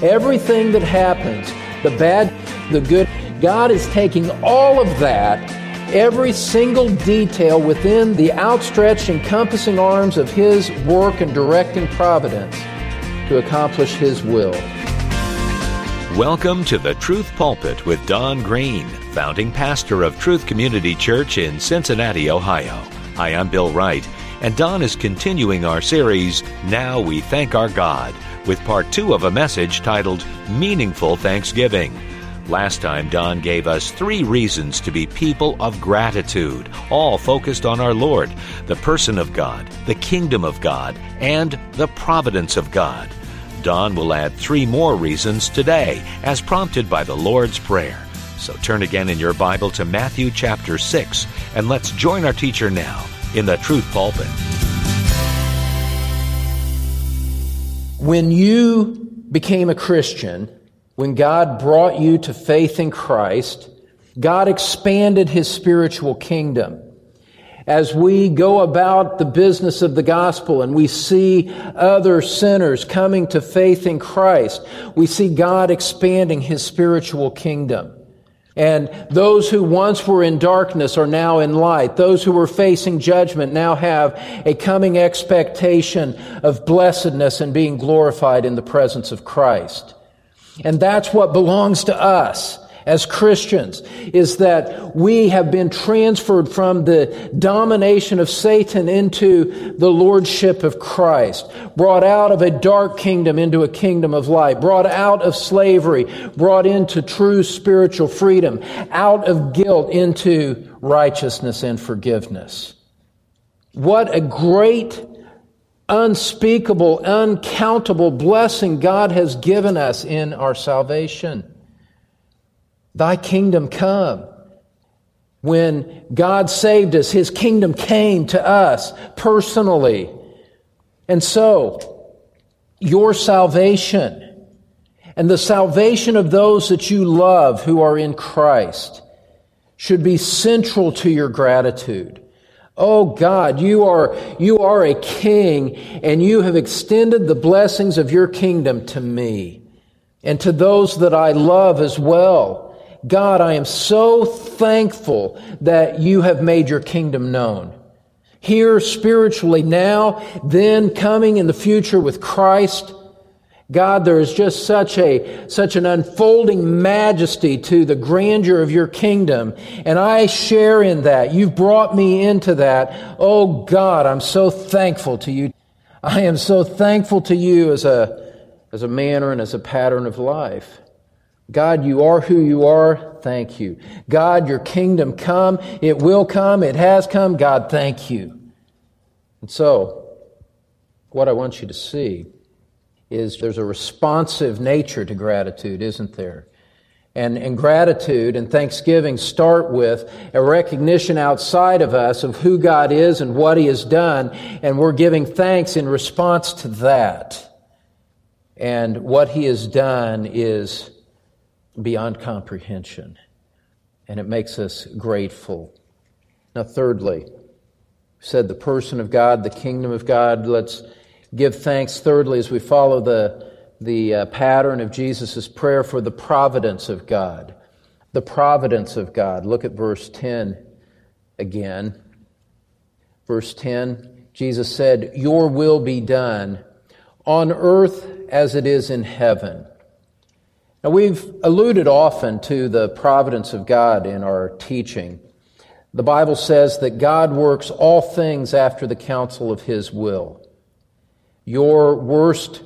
Everything that happens, the bad, the good, God is taking all of that, every single detail within the outstretched, encompassing arms of His work and directing providence to accomplish His will. Welcome to the Truth Pulpit with Don Green, founding pastor of Truth Community Church in Cincinnati, Ohio. Hi, I'm Bill Wright, and Don is continuing our series, Now We Thank Our God, with part 2 of a message titled Meaningful Thanksgiving. Last time, Don gave us 3 reasons to be people of gratitude, all focused on our Lord, the person of God, the kingdom of God, and the providence of God. Don will add 3 more reasons today, as prompted by the Lord's Prayer. So turn again in your Bible to Matthew chapter 6, and let's join our teacher now in the Truth Pulpit. When you became a Christian, when God brought you to faith in Christ, God expanded His spiritual kingdom. As we go about the business of the gospel and we see other sinners coming to faith in Christ, we see God expanding His spiritual kingdom. And those who once were in darkness are now in light. Those who were facing judgment now have a coming expectation of blessedness and being glorified in the presence of Christ. And that's what belongs to us as Christians, is that we have been transferred from the domination of Satan into the lordship of Christ, brought out of a dark kingdom into a kingdom of light, brought out of slavery, brought into true spiritual freedom, out of guilt into righteousness and forgiveness. What a great, unspeakable, uncountable blessing God has given us in our salvation. Thy kingdom come. When God saved us, His kingdom came to us personally. And so, your salvation and the salvation of those that you love who are in Christ should be central to your gratitude. Oh God, you are a king, and you have extended the blessings of your kingdom to me and to those that I love as well. God, I am so thankful that you have made your kingdom known. Here spiritually now, then coming in the future with Christ. God, there is just such an unfolding majesty to the grandeur of your kingdom, and I share in that. You've brought me into that. Oh God, I'm so thankful to you. I am so thankful to you as a manner and as a pattern of life. God, you are who you are. Thank you. God, your kingdom come. It will come. It has come. God, thank you. And so, what I want you to see is there's a responsive nature to gratitude, isn't there? And gratitude and thanksgiving start with a recognition outside of us of who God is and what He has done, and we're giving thanks in response to that. And what He has done is beyond comprehension, and it makes us grateful. Now, thirdly, we said the person of God, the kingdom of God. Let's give thanks, thirdly, as we follow the pattern of Jesus' prayer for the providence of God. The providence of God. Look at verse 10 again. Verse 10, Jesus said, "Your will be done on earth as it is in heaven." Now, we've alluded often to the providence of God in our teaching. The Bible says that God works all things after the counsel of His will. Your worst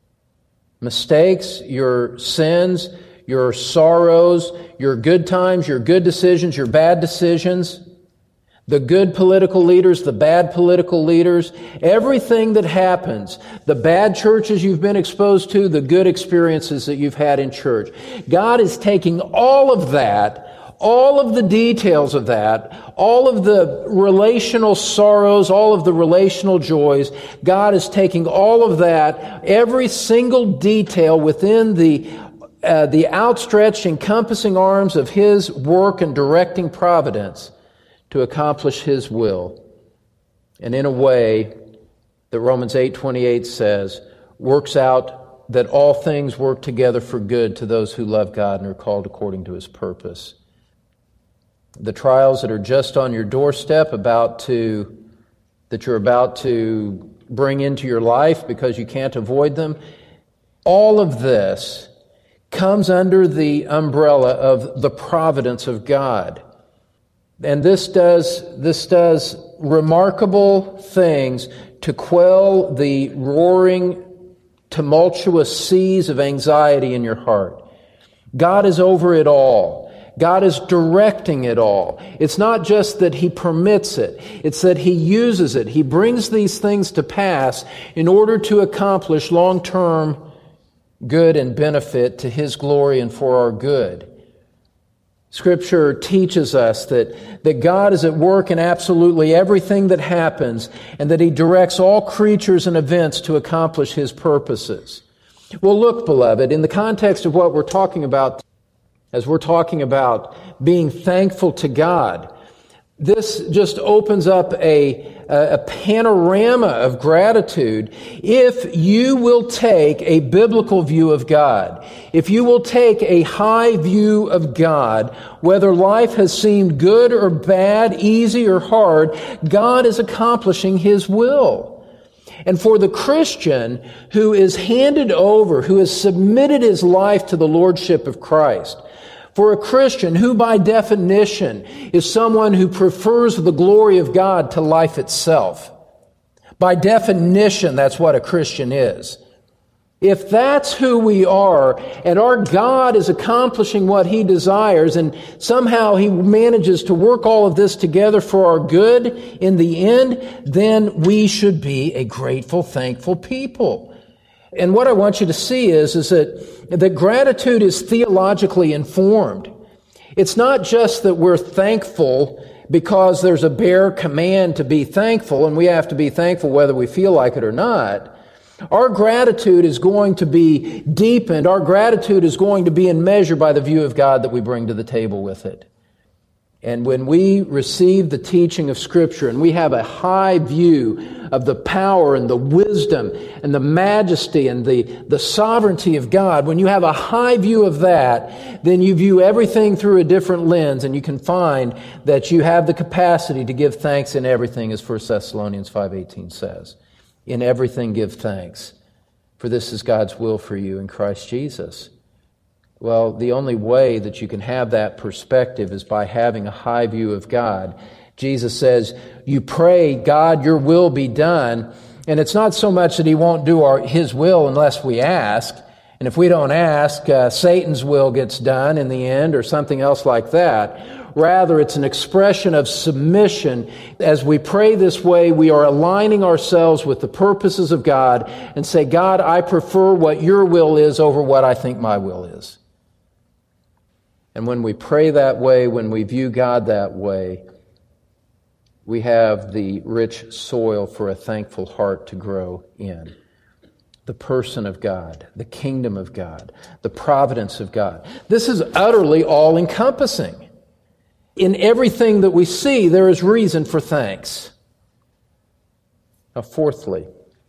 mistakes, your sins, your sorrows, your good times, your good decisions, your bad decisions, the good political leaders, the bad political leaders, everything that happens, the bad churches you've been exposed to, the good experiences that you've had in church. God is taking all of that, all of the details of that, all of the relational sorrows, all of the relational joys. God is taking all of that, every single detail within the outstretched, encompassing arms of His work and directing providence to accomplish His will. And in a way that Romans 8:28 says, works out that all things work together for good to those who love God and are called according to His purpose. The trials that are just on your doorstep that you're about to bring into your life because you can't avoid them, all of this comes under the umbrella of the providence of God. And this does remarkable things to quell the roaring, tumultuous seas of anxiety in your heart. God is over it all. God is directing it all. It's not just that He permits it. It's that He uses it. He brings these things to pass in order to accomplish long-term good and benefit to His glory and for our good. Scripture teaches us that God is at work in absolutely everything that happens, and that He directs all creatures and events to accomplish His purposes. Well, look, beloved, in the context of what we're talking about, as we're talking about being thankful to God, this just opens up a panorama of gratitude if you will take a biblical view of God. If you will take a high view of God, whether life has seemed good or bad, easy or hard, God is accomplishing His will. And for the Christian who is handed over, who has submitted his life to the Lordship of Christ, for a Christian who by definition is someone who prefers the glory of God to life itself. By definition, that's what a Christian is. If that's who we are, and our God is accomplishing what He desires, and somehow He manages to work all of this together for our good in the end, then we should be a grateful, thankful people. And what I want you to see is that gratitude is theologically informed. It's not just that we're thankful because there's a bare command to be thankful, and we have to be thankful whether we feel like it or not. Our gratitude is going to be deepened. Our gratitude is going to be in measure by the view of God that we bring to the table with it. And when we receive the teaching of Scripture and we have a high view of the power and the wisdom and the majesty and the sovereignty of God, when you have a high view of that, then you view everything through a different lens, and you can find that you have the capacity to give thanks in everything, as 1 Thessalonians 5:18 says. In everything give thanks, for this is God's will for you in Christ Jesus. Well, the only way that you can have that perspective is by having a high view of God. Jesus says, you pray, God, your will be done. And it's not so much that He won't do His will unless we ask. And if we don't ask, Satan's will gets done in the end or something else like that. Rather, it's an expression of submission. As we pray this way, we are aligning ourselves with the purposes of God and say, God, I prefer what your will is over what I think my will is. And when we pray that way, when we view God that way, we have the rich soil for a thankful heart to grow in. The person of God, the kingdom of God, the providence of God. This is utterly all-encompassing. In everything that we see, there is reason for thanks. Now, fourthly,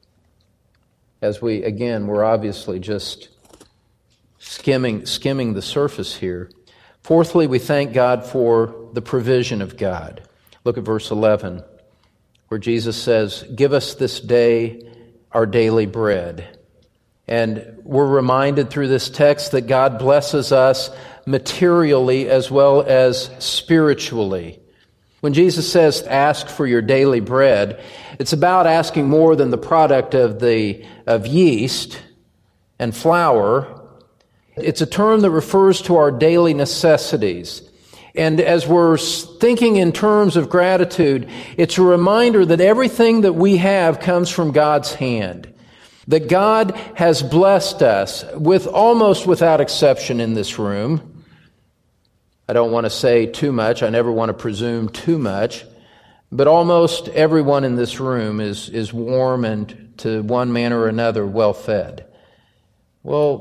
as we're obviously just skimming the surface here. Fourthly, we thank God for the provision of God. Look at verse 11, where Jesus says, give us this day our daily bread. And we're reminded through this text that God blesses us materially as well as spiritually. When Jesus says, ask for your daily bread, it's about asking more than the product of yeast and flour. It's a term that refers to our daily necessities. And as we're thinking in terms of gratitude, it's a reminder that everything that we have comes from God's hand. That God has blessed us with almost without exception in this room. I don't want to say too much. I never want to presume too much. But almost everyone in this room is warm and to one manner or another well fed. Well,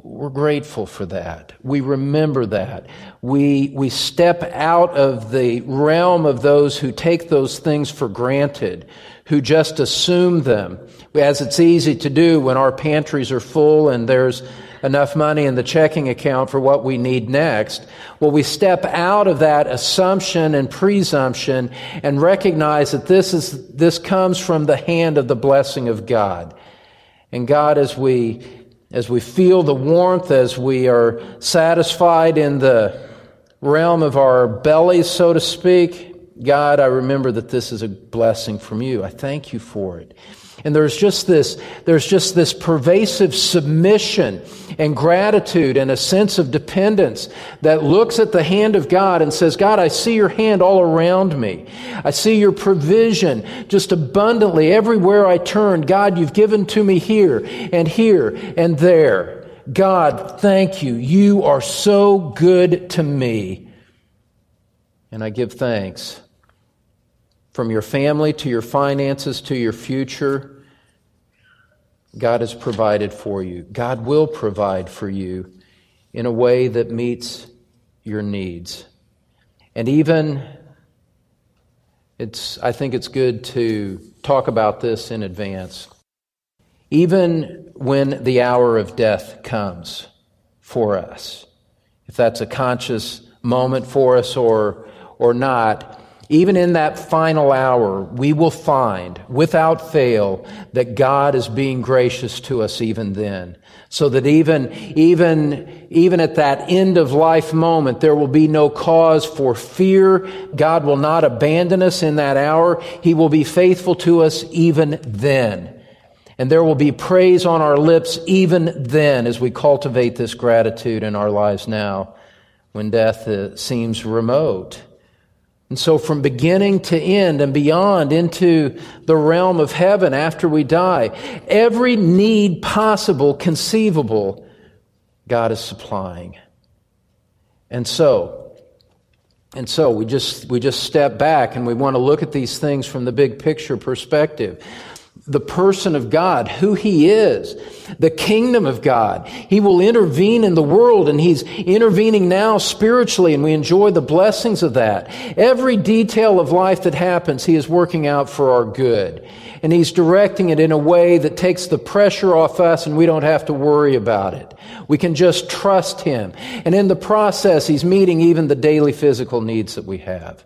we're grateful for that. We remember that. We step out of the realm of those who take those things for granted, who just assume them, as it's easy to do when our pantries are full and there's enough money in the checking account for what we need next. Well, we step out of that assumption and presumption and recognize that this comes from the hand of the blessing of God. And God, as we feel the warmth, as we are satisfied in the realm of our bellies, so to speak, God, I remember that this is a blessing from you. I thank you for it. And there's just this pervasive submission and gratitude and a sense of dependence that looks at the hand of God and says, God, I see your hand all around me. I see your provision just abundantly everywhere I turn. God, you've given to me here and there. God, thank you. You are so good to me. And I give thanks. From your family to your finances to your future, God has provided for you. God will provide for you in a way that meets your needs. And I think it's good to talk about this in advance. Even when the hour of death comes for us, if that's a conscious moment for us or not, even in that final hour, we will find, without fail, that God is being gracious to us even then. So that even at that end of life moment, there will be no cause for fear. God will not abandon us in that hour. He will be faithful to us even then. And there will be praise on our lips even then as we cultivate this gratitude in our lives now when death seems remote. And so from beginning to end and beyond into the realm of heaven after we die, every need possible, conceivable, God is supplying. And so we just step back and we want to look at these things from the big picture perspective. The person of God, who He is, the kingdom of God. He will intervene in the world, and He's intervening now spiritually, and we enjoy the blessings of that. Every detail of life that happens, He is working out for our good. And He's directing it in a way that takes the pressure off us, and we don't have to worry about it. We can just trust Him. And in the process, He's meeting even the daily physical needs that we have.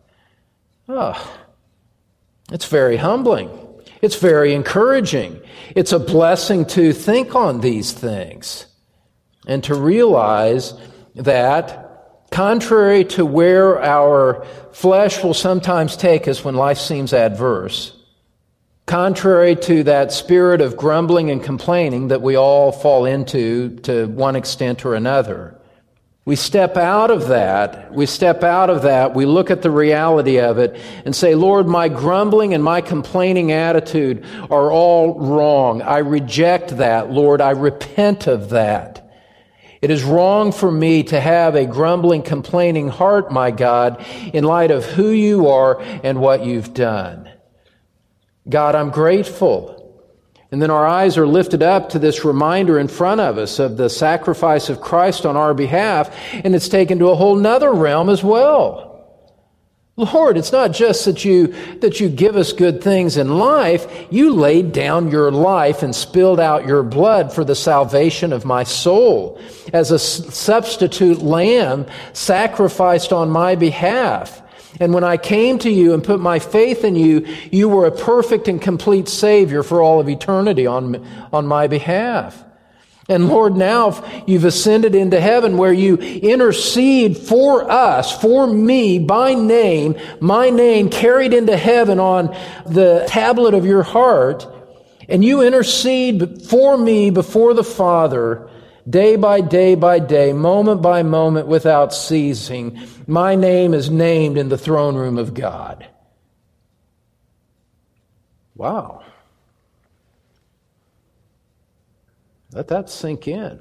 It's very humbling. It's very encouraging. It's a blessing to think on these things and to realize that contrary to where our flesh will sometimes take us when life seems adverse, contrary to that spirit of grumbling and complaining that we all fall into to one extent or another, we step out of that, we look at the reality of it and say, Lord, my grumbling and my complaining attitude are all wrong. I reject that, Lord. I repent of that. It is wrong for me to have a grumbling, complaining heart, my God, in light of who you are and what you've done. God, I'm grateful. And then our eyes are lifted up to this reminder in front of us of the sacrifice of Christ on our behalf, and it's taken to a whole nother realm as well. Lord, it's not just that you give us good things in life. You laid down your life and spilled out your blood for the salvation of my soul as a substitute lamb sacrificed on my behalf. And when I came to you and put my faith in you, you were a perfect and complete Savior for all of eternity on my behalf. And Lord, now you've ascended into heaven where you intercede for us, for me, by name, my name carried into heaven on the tablet of your heart. And you intercede for me before the Father day by day by day, moment by moment, without ceasing. My name is named in the throne room of God. Wow. Let that sink in.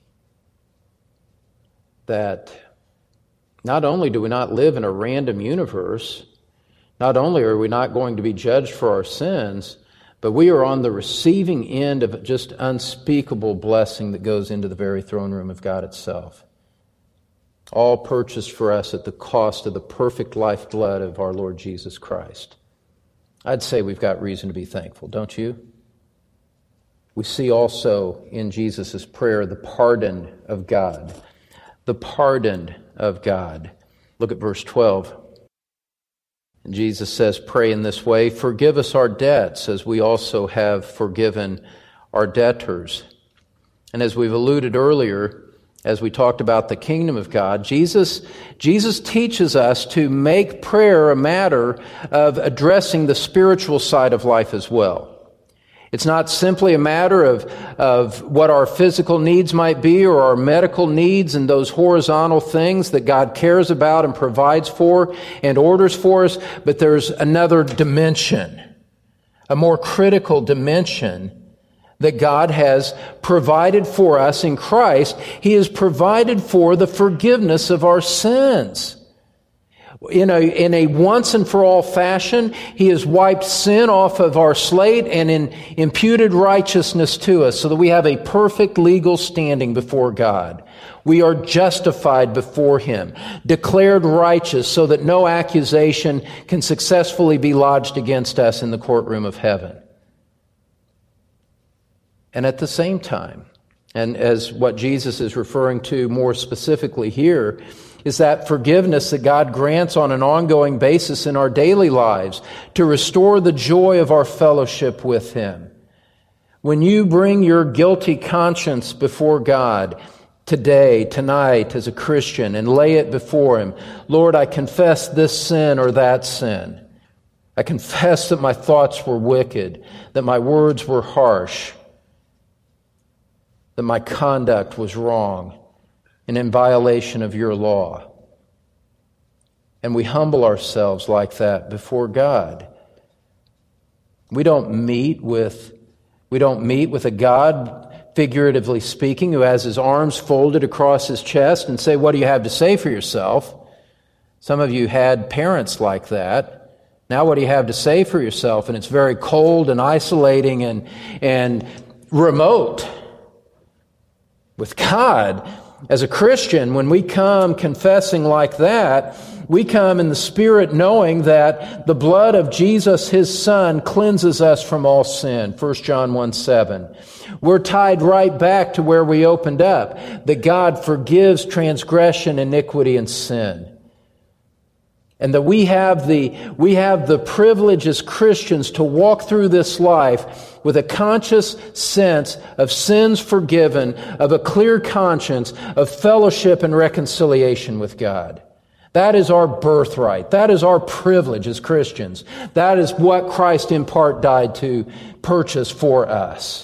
That not only do we not live in a random universe, not only are we not going to be judged for our sins, But we are on the receiving end of just unspeakable blessing that goes into the very throne room of God itself. All purchased for us at the cost of the perfect lifeblood of our Lord Jesus Christ. I'd say we've got reason to be thankful, don't you? We see also in Jesus' prayer the pardon of God. The pardon of God. Look at verse 12. And Jesus says, pray in this way, forgive us our debts as we also have forgiven our debtors. And as we've alluded earlier, as we talked about the kingdom of God, Jesus teaches us to make prayer a matter of addressing the spiritual side of life as well. It's not simply a matter of what our physical needs might be or our medical needs and those horizontal things that God cares about and provides for and orders for us, but there's another dimension, a more critical dimension that God has provided for us in Christ. He has provided for the forgiveness of our sins. In a once and for all fashion, He has wiped sin off of our slate and imputed righteousness to us so that we have a perfect legal standing before God. We are justified before Him, declared righteous so that no accusation can successfully be lodged against us in the courtroom of heaven. And at the same time, and as what Jesus is referring to more specifically here, is that forgiveness that God grants on an ongoing basis in our daily lives to restore the joy of our fellowship with Him. When you bring your guilty conscience before God today, tonight, as a Christian, and lay it before Him, Lord, I confess this sin or that sin. I confess that my thoughts were wicked, that my words were harsh, that my conduct was wrong and in violation of your law. And we humble ourselves like that before God. We don't meet with a God, figuratively speaking, who has His arms folded across His chest and say, what do you have to say for yourself? Some of you had parents like that. Now what do you have to say for yourself? And it's very cold and isolating and remote. With God, as a Christian, when we come confessing like that, we come in the Spirit knowing that the blood of Jesus, His Son, cleanses us from all sin. 1 John 1:7. We're tied right back to where we opened up, that God forgives transgression, iniquity, and sin. And that we have the privilege as Christians to walk through this life with a conscious sense of sins forgiven, of a clear conscience, of fellowship and reconciliation with God. That is our birthright. That is our privilege as Christians. That is what Christ in part died to purchase for us.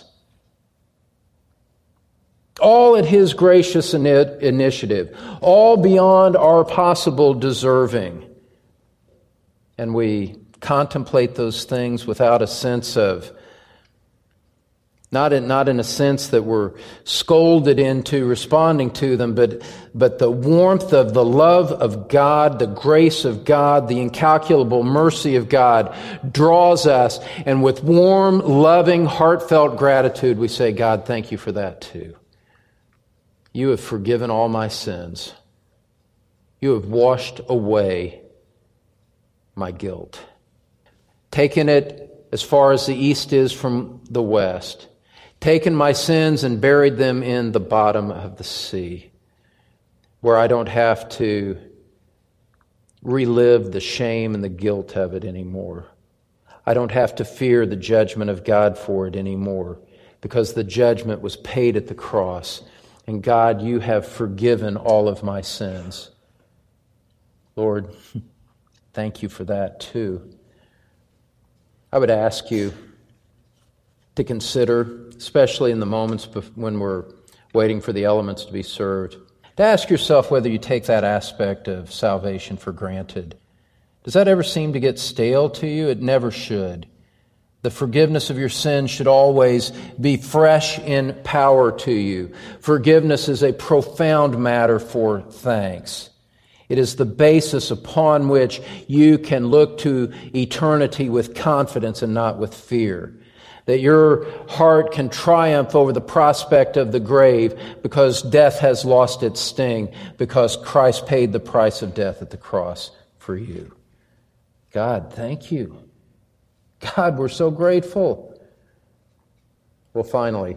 All at His gracious initiative, all beyond our possible deserving. And we contemplate those things without a sense of, not in a sense that we're scolded into responding to them, but the warmth of the love of God, the grace of God, the incalculable mercy of God draws us, and with warm, loving, heartfelt gratitude we say, God, thank you for that too. You have forgiven all my sins. You have washed away my guilt, taken it as far as the east is from the west, taken my sins and buried them in the bottom of the sea, where I don't have to relive the shame and the guilt of it anymore. I don't have to fear the judgment of God for it anymore, because the judgment was paid at the cross. And God, you have forgiven all of my sins. Lord, thank you for that too. I would ask you to consider, especially in the moments when we're waiting for the elements to be served, to ask yourself whether you take that aspect of salvation for granted. Does that ever seem to get stale to you? It never should. The forgiveness of your sins should always be fresh in power to you. Forgiveness is a profound matter for thanks. It is the basis upon which you can look to eternity with confidence and not with fear. that your heart can triumph over the prospect of the grave because death has lost its sting, because Christ paid the price of death at the cross for you. God, thank you. God, we're so grateful. Well, finally,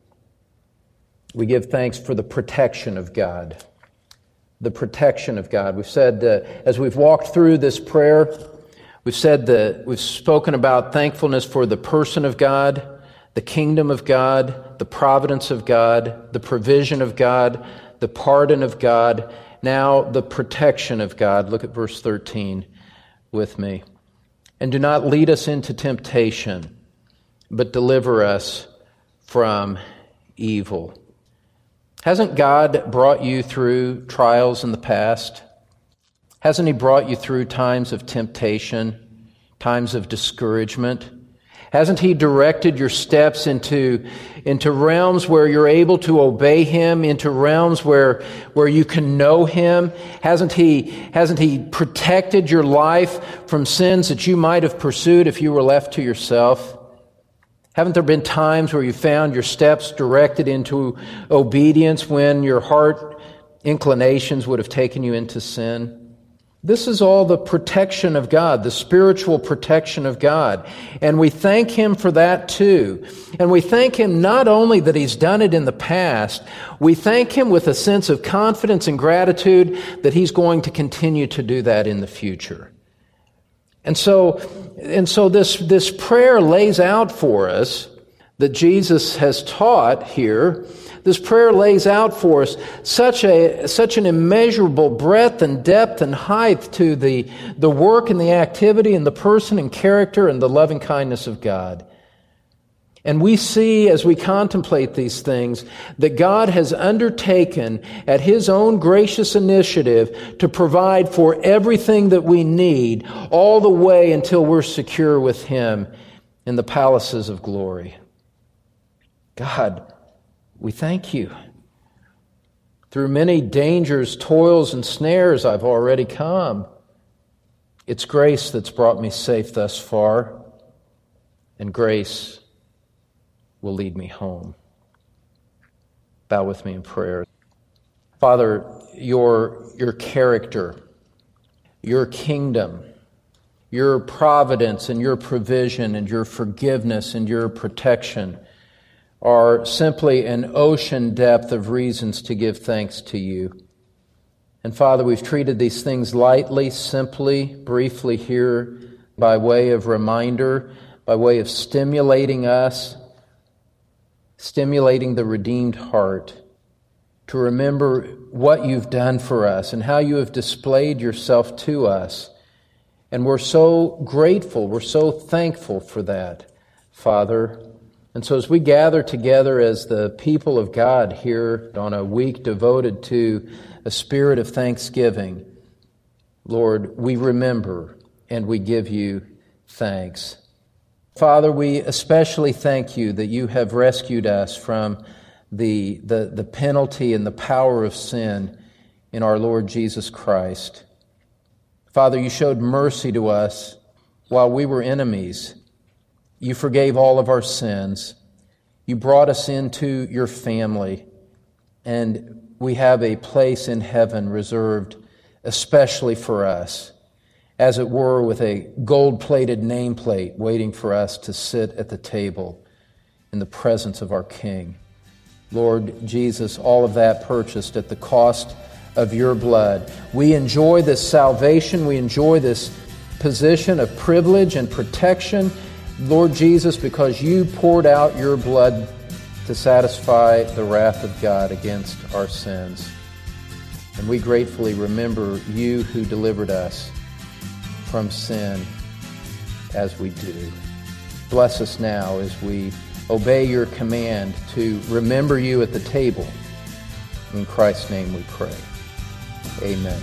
we give thanks for the protection of God. The protection of God. We've said, as we've walked through this prayer, we've said that we've spoken about thankfulness for the person of God, the kingdom of God, the providence of God, the provision of God, the pardon of God, now the protection of God. Look at verse 13 with me. And do not lead us into temptation, but deliver us from evil. Hasn't God brought you through trials in the past? Hasn't He brought you through times of temptation, times of discouragement? Hasn't He directed your steps into realms where you're able to obey Him, into realms where you can know Him? Hasn't He protected your life from sins that you might have pursued if you were left to yourself? Haven't there been times where you found your steps directed into obedience when your heart inclinations would have taken you into sin? This is all the protection of God, the spiritual protection of God. And we thank Him for that too. And we thank Him not only that He's done it in the past, we thank Him with a sense of confidence and gratitude that He's going to continue to do that in the future. And so this prayer lays out for us that Jesus has taught here. This prayer lays out for us such an immeasurable breadth and depth and height to the work and the activity and the person and character and the loving kindness of God. And we see, as we contemplate these things, that God has undertaken at His own gracious initiative to provide for everything that we need all the way until we're secure with Him in the palaces of glory. God, we thank You. Through many dangers, toils, and snares I've already come. It's grace that's brought me safe thus far, and grace will lead me home. Bow with me in prayer. Father, your character, Your kingdom, Your providence and Your provision and Your forgiveness and Your protection are simply an ocean depth of reasons to give thanks to You. And Father, we've treated these things lightly, simply, briefly here by way of reminder, by way of stimulating us, stimulating the redeemed heart to remember what You've done for us and how You have displayed Yourself to us. And we're so grateful, we're so thankful for that, Father. And so as we gather together as the people of God here on a week devoted to a spirit of thanksgiving, Lord, we remember and we give You thanks. Father, we especially thank You that You have rescued us from the penalty and the power of sin in our Lord Jesus Christ. Father, You showed mercy to us while we were enemies. You forgave all of our sins. You brought us into Your family, and we have a place in heaven reserved especially for us, as it were, with a gold-plated nameplate waiting for us to sit at the table in the presence of our King. Lord Jesus, all of that purchased at the cost of Your blood. We enjoy this salvation. We enjoy this position of privilege and protection, Lord Jesus, because You poured out Your blood to satisfy the wrath of God against our sins. And we gratefully remember You who delivered us from sin as we do. Bless us now as we obey Your command to remember You at the table. In Christ's name we pray. Amen.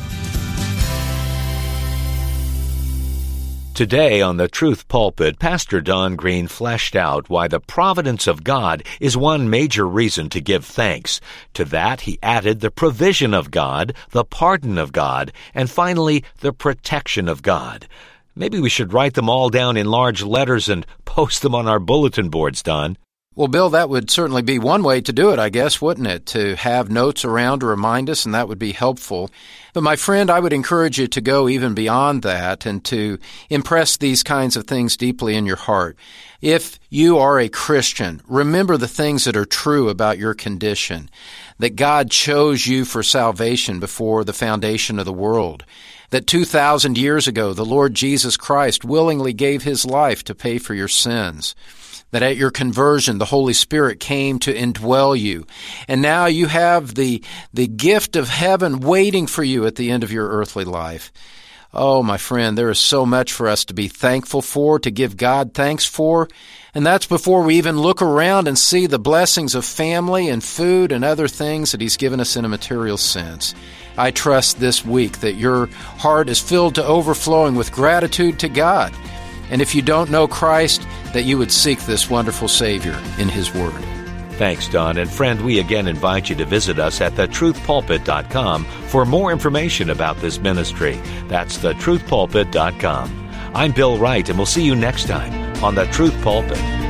Today on the Truth Pulpit, Pastor Don Green fleshed out why the providence of God is one major reason to give thanks. To that, he added the provision of God, the pardon of God, and finally, the protection of God. Maybe we should write them all down in large letters and post them on our bulletin boards, Don. Well, Bill, that would certainly be one way to do it, I guess, wouldn't it? To have notes around to remind us, and that would be helpful. But my friend, I would encourage you to go even beyond that and to impress these kinds of things deeply in your heart. If you are a Christian, remember the things that are true about your condition, that God chose you for salvation before the foundation of the world, that 2,000 years ago the Lord Jesus Christ willingly gave His life to pay for your sins, that at your conversion the Holy Spirit came to indwell you, and now you have the gift of heaven waiting for you at the end of your earthly life. Oh, my friend, there is so much for us to be thankful for, to give God thanks for, and that's before we even look around and see the blessings of family and food and other things that He's given us in a material sense. I trust this week that your heart is filled to overflowing with gratitude to God, and if you don't know Christ, that you would seek this wonderful Savior in His Word. Thanks, Don. And friend, we again invite you to visit us at thetruthpulpit.com for more information about this ministry. That's thetruthpulpit.com. I'm Bill Wright, and we'll see you next time on The Truth Pulpit.